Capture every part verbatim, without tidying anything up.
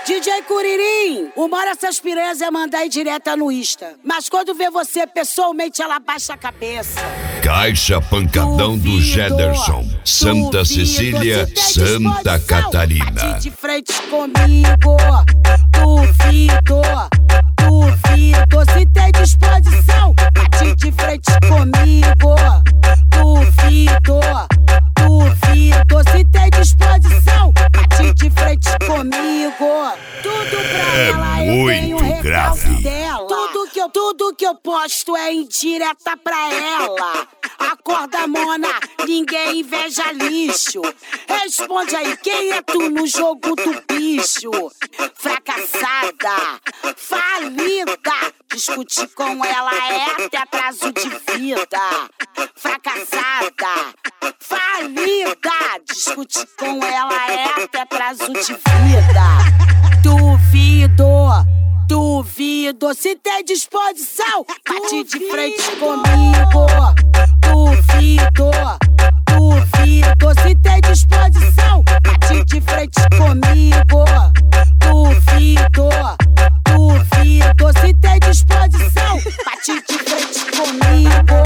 D J Curirim, uma hora essas piranhas é mandar ir direta no Insta. Mas quando vê você pessoalmente, ela baixa a cabeça. Caixa Pancadão Duvido, do Gederson, Santa duvido, Cecília, se tem Santa disposição, Catarina. bate de frente comigo. Duvido, duvido, se tem disposição, bate de frente comigo. Duvido, duvido, se tem disposição, bate de frente comigo. Tudo pra É ela, eu muito tenho recalque grave. dela. Tudo que eu, tudo que eu posto é indireta pra ela. Acorda, mona, ninguém inveja lixo. Responde aí, quem é tu no jogo do bicho? Fracassada, falida, discutir com ela é até atraso de vida. Fracassada, falida, discutir com ela é até atraso de vida. Duvido, duvido, se tem disposição, bate de frente comigo. Duvido, duvido, se tem disposição, bate de frente comigo. Duvido, duvido, se tem disposição, bate de frente comigo.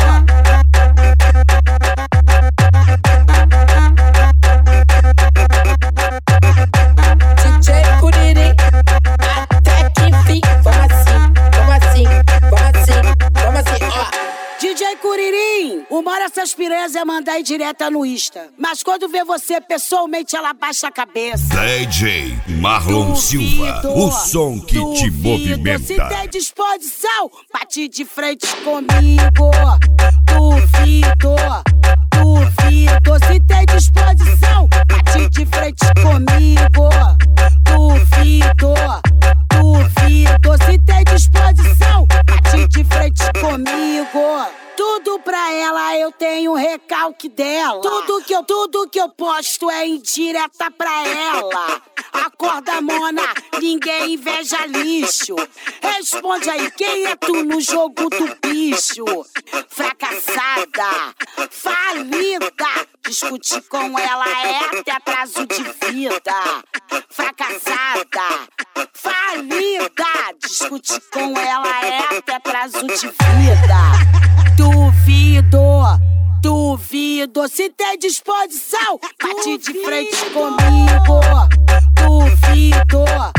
D J Curirim, até que enfim. Como assim? Como assim? Como assim? Como assim? Ó. D J Curirim, uma hora essas piranhas é mandar ir direta no Insta. Mas quando vê você pessoalmente, ela baixa a cabeça. D J Marlon Duvido, Silva, o som que te duvido, movimenta. se tem disposição, bate de frente comigo. Duvido, duvido, se tem disposição, bate de frente comigo. Duvido, duvido, se tem disposição, bate de frente comigo. Tudo pra ela, eu tenho recalque dela. Tudo que eu, tudo que eu posto é indireta pra ela. Acorda, mona, ninguém inveja lixo. Responde aí, quem é tu no jogo do bicho? Fracassada, falida, discutir com ela é até atraso de vida. Fracassada, falida, discutir com ela é até atraso de vida. Duvido, duvido, se tem disposição, bate de frente comigo. Duvido,